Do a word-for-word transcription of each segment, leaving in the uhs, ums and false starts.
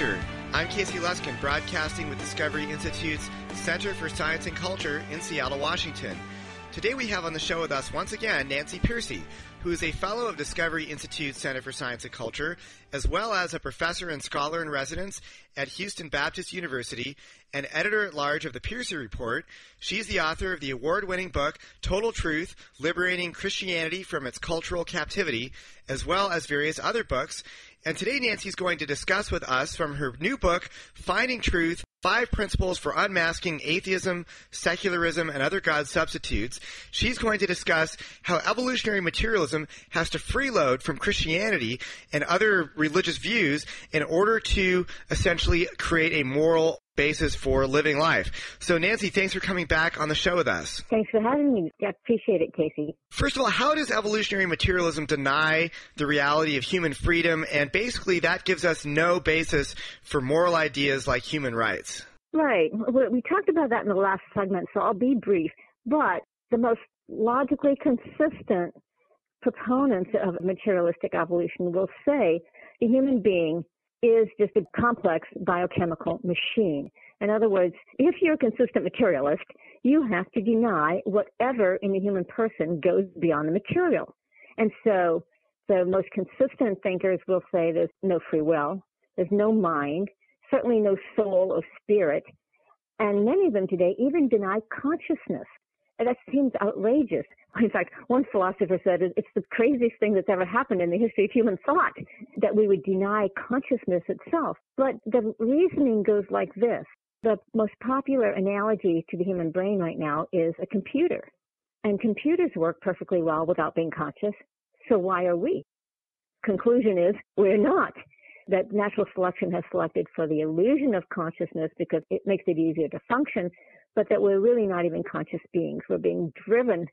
Culture. I'm Casey Luskin, broadcasting with Discovery Institute's Center for Science and Culture in Seattle, Washington. Today we have on the show with us once again Nancy Pearcey, who is a fellow of Discovery Institute's Center for Science and Culture, as well as a professor and scholar in residence at Houston Baptist University and editor-at-large of the Pearcey Report. She's the author of the award-winning book, Total Truth, Liberating Christianity from Its Cultural Captivity, as well as various other books. And today Nancy's going to discuss with us from her new book, Finding Truth, Five Principles for Unmasking Atheism, Secularism, and Other God Substitutes. She's going to discuss how evolutionary materialism has to freeload from Christianity and other religious views in order to essentially create a moral basis for living life. So, Nancy, thanks for coming back on the show with us. Thanks for having me. I appreciate it, Casey. First of all, how does evolutionary materialism deny the reality of human freedom? And basically, that gives us no basis for moral ideas like human rights. Right. We talked about that in the last segment, so I'll be brief. But the most logically consistent proponents of materialistic evolution will say the human being is just a complex biochemical machine. In other words, if you're a consistent materialist, you have to deny whatever in the human person goes beyond the material. And so the most consistent thinkers will say there's no free will, there's no mind, certainly no soul or spirit, and many of them today even deny consciousness. And that seems outrageous. In fact, one philosopher said it's the craziest thing that's ever happened in the history of human thought, that we would deny consciousness itself. But the reasoning goes like this. The most popular analogy to the human brain right now is a computer. And computers work perfectly well without being conscious. So why are we? Conclusion is we're not. That natural selection has selected for the illusion of consciousness because it makes it easier to function, but that we're really not even conscious beings. We're being driven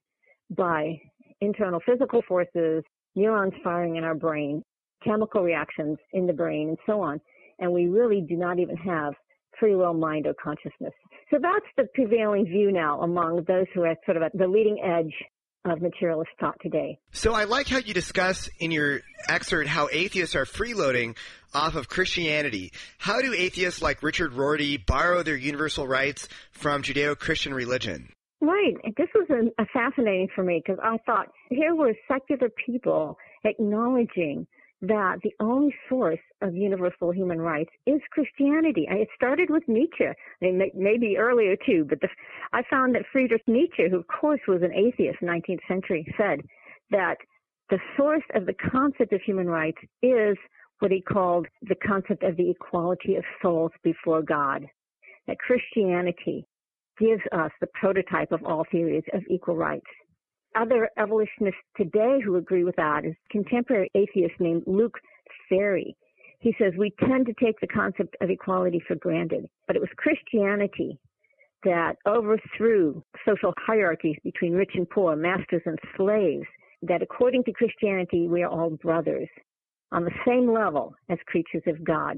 by internal physical forces, neurons firing in our brain, chemical reactions in the brain, and so on. And we really do not even have free will, mind, or consciousness. So that's the prevailing view now among those who are sort of at the leading edge of materialist thought today. So I like how you discuss in your excerpt how atheists are freeloading off of Christianity. How do atheists like Richard Rorty borrow their universal rights from Judeo-Christian religion? Right. This was a, a fascinating for me because I thought here were secular people acknowledging that the only source of universal human rights is Christianity. It started with Nietzsche, I mean, maybe earlier too, but the, I found that Friedrich Nietzsche, who of course was an atheist in the nineteenth century, said that the source of the concept of human rights is what he called the concept of the equality of souls before God. That Christianity gives us the prototype of all theories of equal rights. Other evolutionists today who agree with that is contemporary atheist named Luc Ferry. He says we tend to take the concept of equality for granted, but it was Christianity that overthrew social hierarchies between rich and poor, masters and slaves, that according to Christianity, we are all brothers on the same level as creatures of God.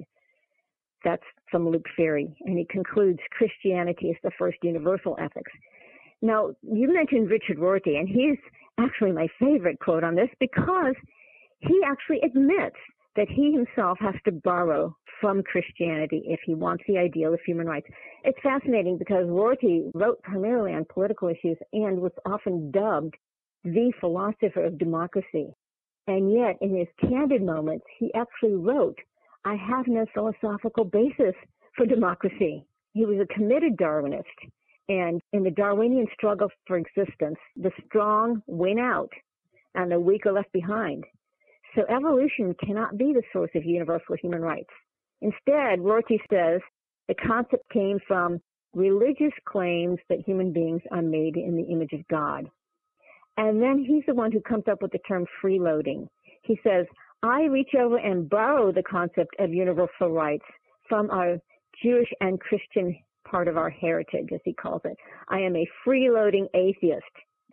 That's from Luc Ferry, and he concludes Christianity is the first universal ethics. Now, you mentioned Richard Rorty, and he's actually my favorite quote on this because he actually admits that he himself has to borrow from Christianity if he wants the ideal of human rights. It's fascinating because Rorty wrote primarily on political issues and was often dubbed the philosopher of democracy. And yet, in his candid moments, he actually wrote, I have no philosophical basis for democracy. He was a committed Darwinist. And in the Darwinian struggle for existence, the strong win out and the weak are left behind. So evolution cannot be the source of universal human rights. Instead, Rorty says the concept came from religious claims that human beings are made in the image of God. And then he's the one who comes up with the term freeloading. He says, I reach over and borrow the concept of universal rights from our Jewish and Christian part of our heritage, as he calls it. I am a freeloading atheist.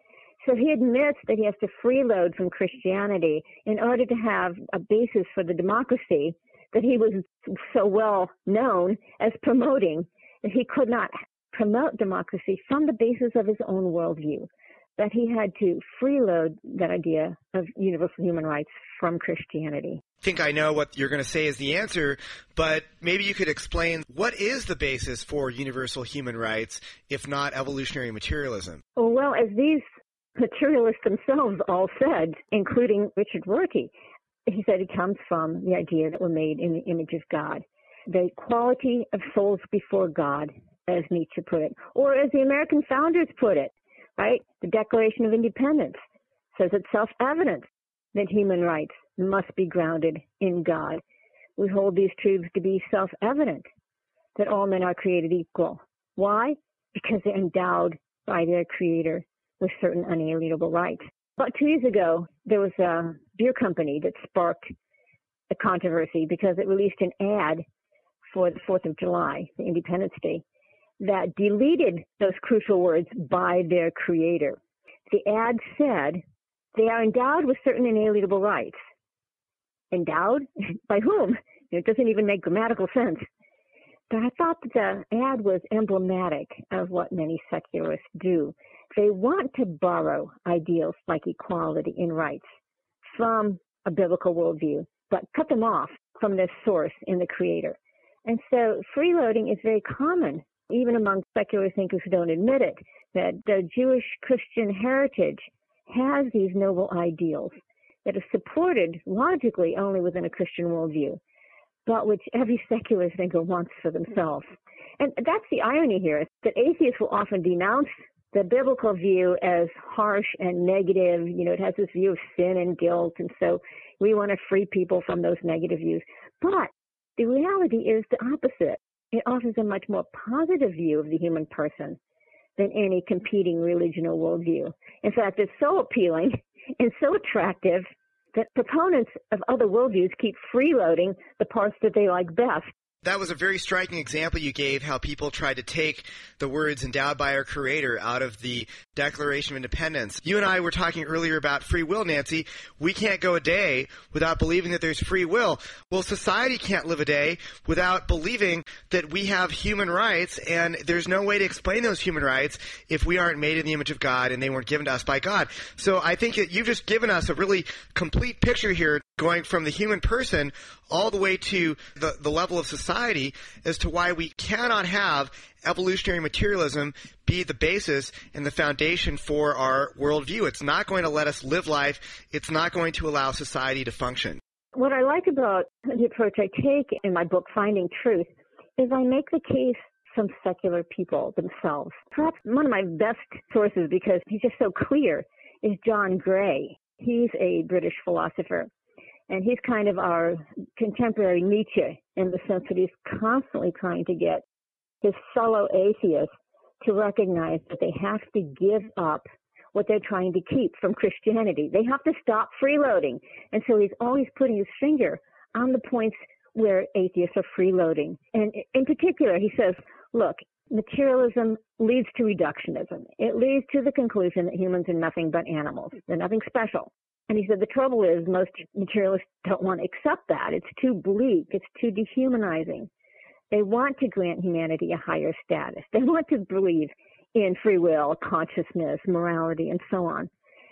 So he admits that he has to freeload from Christianity in order to have a basis for the democracy that he was so well known as promoting, that he could not promote democracy from the basis of his own worldview. that he had to freeload that idea of universal human rights from Christianity. I think I know what you're going to say is the answer, but maybe you could explain what is the basis for universal human rights, if not evolutionary materialism? Well, as these materialists themselves all said, including Richard Rorty, he said it comes from the idea that we're made in the image of God. The equality of souls before God, as Nietzsche put it, or as the American founders put it, right? The Declaration of Independence says it's self-evident that human rights must be grounded in God. We hold these truths to be self-evident, that all men are created equal. Why? Because they're endowed by their Creator with certain unalienable rights. About two years ago, there was a beer company that sparked a controversy because it released an ad for the fourth of July, the Independence Day, that deleted those crucial words, by their Creator. The ad said, they are endowed with certain inalienable rights. Endowed? By whom? It doesn't even make grammatical sense. But I thought that the ad was emblematic of what many secularists do. They want to borrow ideals like equality in rights from a biblical worldview, but cut them off from their source in the Creator. And so freeloading is very common, even among secular thinkers who don't admit it, that the Jewish Christian heritage has these noble ideals that are supported logically only within a Christian worldview, but which every secular thinker wants for themselves. And that's the irony here, that atheists will often denounce the biblical view as harsh and negative. You know, it has this view of sin and guilt, and so we want to free people from those negative views. But the reality is the opposite. It offers a much more positive view of the human person than any competing religion or worldview. In fact, it's so appealing and so attractive that proponents of other worldviews keep freeloading the parts that they like best. That was a very striking example you gave, how people tried to take the words endowed by our Creator out of the Declaration of Independence. You and I were talking earlier about free will, Nancy. We can't go a day without believing that there's free will. Well, society can't live a day without believing that we have human rights, and there's no way to explain those human rights if we aren't made in the image of God and they weren't given to us by God. So I think that you've just given us a really complete picture here, going from the human person all the way to the, the level of society, as to why we cannot have evolutionary materialism be the basis and the foundation for our worldview. It's not going to let us live life. It's not going to allow society to function. What I like about the approach I take in my book, Finding Truth, is I make the case from secular people themselves. Perhaps one of my best sources, because he's just so clear, is John Gray. He's a British philosopher. And he's kind of our contemporary Nietzsche in the sense that he's constantly trying to get his fellow atheists to recognize that they have to give up what they're trying to keep from Christianity. They have to stop freeloading. And so he's always putting his finger on the points where atheists are freeloading. And in particular, he says, look, materialism leads to reductionism. It leads to the conclusion that humans are nothing but animals. They're nothing special. And he said the trouble is most materialists don't want to accept that. It's too bleak. It's too dehumanizing. They want to grant humanity a higher status. They want to believe in free will, consciousness, morality, and so on.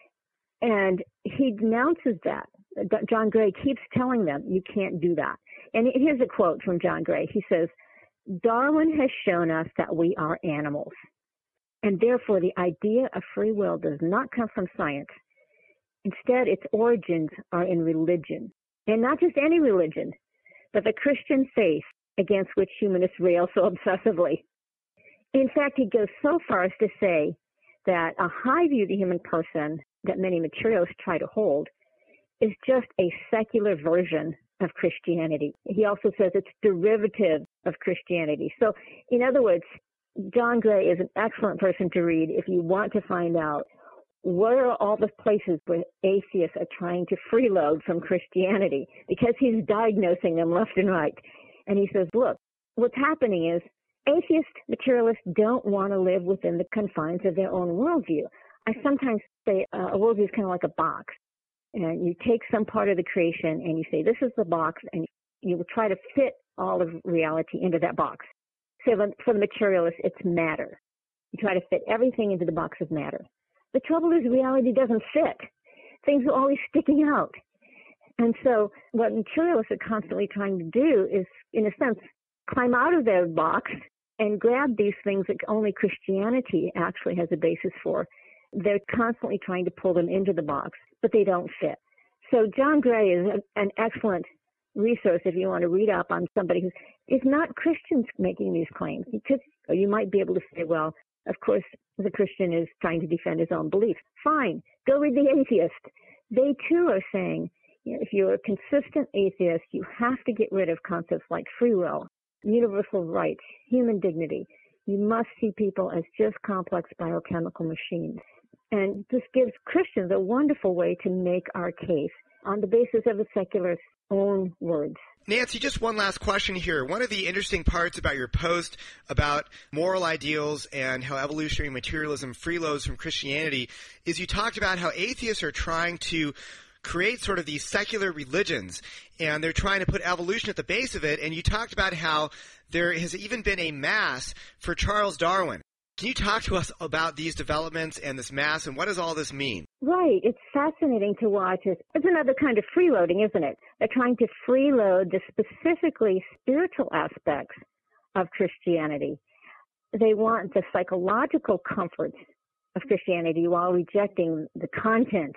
And he denounces that. John Gray keeps telling them, you can't do that. And here's a quote from John Gray. He says, Darwin has shown us that we are animals. And therefore, the idea of free will does not come from science. Instead, its origins are in religion, and not just any religion, but the Christian faith against which humanists rail so obsessively. In fact, he goes so far as to say that a high view of the human person that many materialists try to hold is just a secular version of Christianity. He also says it's derivative of Christianity. So, in other words, John Gray is an excellent person to read if you want to find out what are all the places where atheists are trying to freeload from Christianity, because he's diagnosing them left and right. And he says, look, what's happening is atheist materialists don't want to live within the confines of their own worldview. I sometimes say uh, a worldview is kind of like a box. And you take some part of the creation and you say, this is the box, and you will try to fit all of reality into that box. So for the materialist, it's matter. You try to fit everything into the box of matter. The trouble is reality doesn't fit. Things are always sticking out. And so what materialists are constantly trying to do is, in a sense, climb out of their box and grab these things that only Christianity actually has a basis for. They're constantly trying to pull them into the box, but they don't fit. So John Gray is a, an excellent resource if you want to read up on somebody who is not Christians making these claims. Because you might be able to say, well, of course, the Christian is trying to defend his own beliefs. Fine, go read the atheist. They too are saying, you know, if you're a consistent atheist, you have to get rid of concepts like free will, universal rights, human dignity. You must see people as just complex biochemical machines. And this gives Christians a wonderful way to make our case on the basis of the secularist's own words. Nancy, just one last question here. One of the interesting parts about your post about moral ideals and how evolutionary materialism freeloads from Christianity is you talked about how atheists are trying to create sort of these secular religions, and they're trying to put evolution at the base of it, and you talked about how there has even been a mass for Charles Darwin. Can you talk to us about these developments and this mass, and what does all this mean? Right. It's fascinating to watch. It's, it's another kind of freeloading, isn't it? They're trying to freeload the specifically spiritual aspects of Christianity. They want the psychological comforts of Christianity while rejecting the content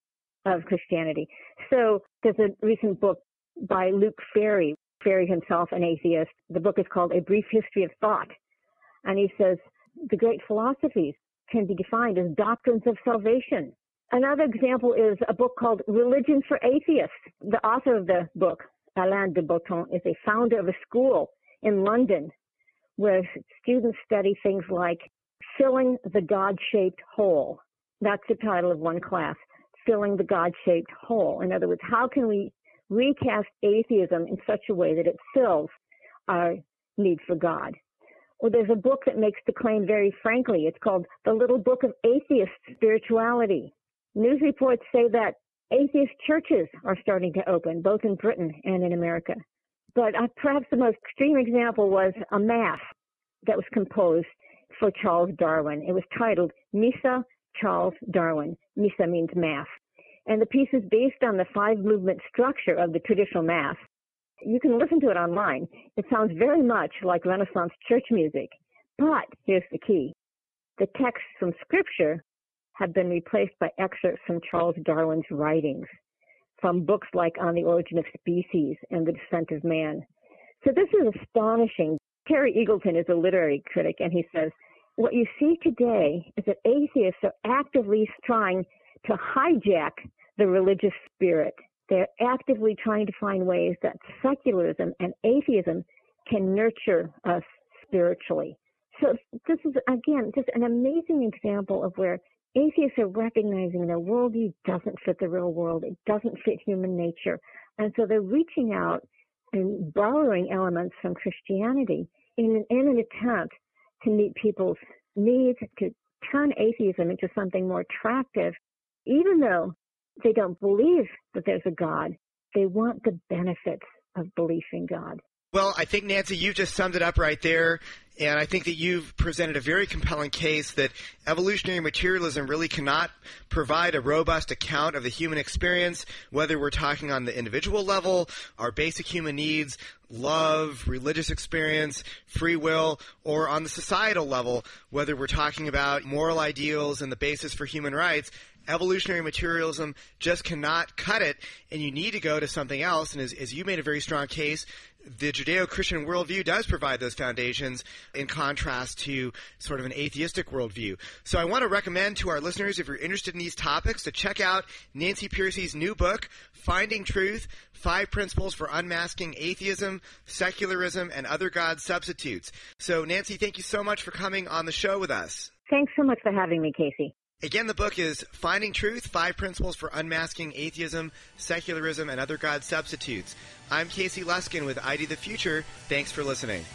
of Christianity. So there's a recent book by Luke Ferry, Ferry himself an atheist. The book is called A Brief History of Thought. And he says, the great philosophies can be defined as doctrines of salvation. Another example is a book called Religion for Atheists. The author of the book, Alain de Botton, is a founder of a school in London where students study things like filling the God-shaped hole. That's the title of one class, filling the God-shaped hole. In other words, how can we recast atheism in such a way that it fills our need for God? Well, there's a book that makes the claim very frankly. It's called The Little Book of Atheist Spirituality. News reports say that atheist churches are starting to open, both in Britain and in America. But uh, perhaps the most extreme example was a mass that was composed for Charles Darwin. It was titled Missa Charles Darwin. Missa means mass. And the piece is based on the five-movement structure of the traditional mass. You can listen to it online. It sounds very much like Renaissance church music. But here's the key. The texts from Scripture have been replaced by excerpts from Charles Darwin's writings, from books like On the Origin of Species and The Descent of Man. So this is astonishing. Terry Eagleton is a literary critic, and he says, what you see today is that atheists are actively trying to hijack the religious spirit. They're actively trying to find ways that secularism and atheism can nurture us spiritually. So this is, again, just an amazing example of where atheists are recognizing their worldview doesn't fit the real world. It doesn't fit human nature. And so they're reaching out and borrowing elements from Christianity in, in an attempt to meet people's needs, to turn atheism into something more attractive, even though they don't believe that there's a God. They want the benefits of belief in God. Well, I think, Nancy, you just summed it up right there, and I think that you've presented a very compelling case that evolutionary materialism really cannot provide a robust account of the human experience, whether we're talking on the individual level, our basic human needs, love, religious experience, free will, or on the societal level, whether we're talking about moral ideals and the basis for human rights. Evolutionary materialism just cannot cut it, and you need to go to something else. And as, as you made a very strong case, the Judeo-Christian worldview does provide those foundations in contrast to sort of an atheistic worldview. So I want to recommend to our listeners, if you're interested in these topics, to check out Nancy Pearcey's new book, Finding Truth, Five Principles for Unmasking Atheism, Secularism, and Other God Substitutes. So Nancy, thank you so much for coming on the show with us. Thanks so much for having me, Casey. Again, the book is Finding Truth, Five Principles for Unmasking Atheism, Secularism, and Other God Substitutes. I'm Casey Luskin with I D the Future. Thanks for listening.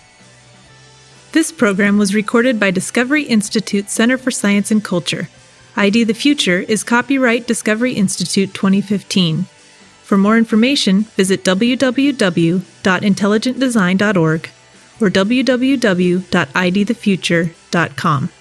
This program was recorded by Discovery Institute Center for Science and Culture. I D the Future is copyright Discovery Institute twenty fifteen. For more information, visit w w w dot intelligent design dot org or w w w dot i d the future dot com.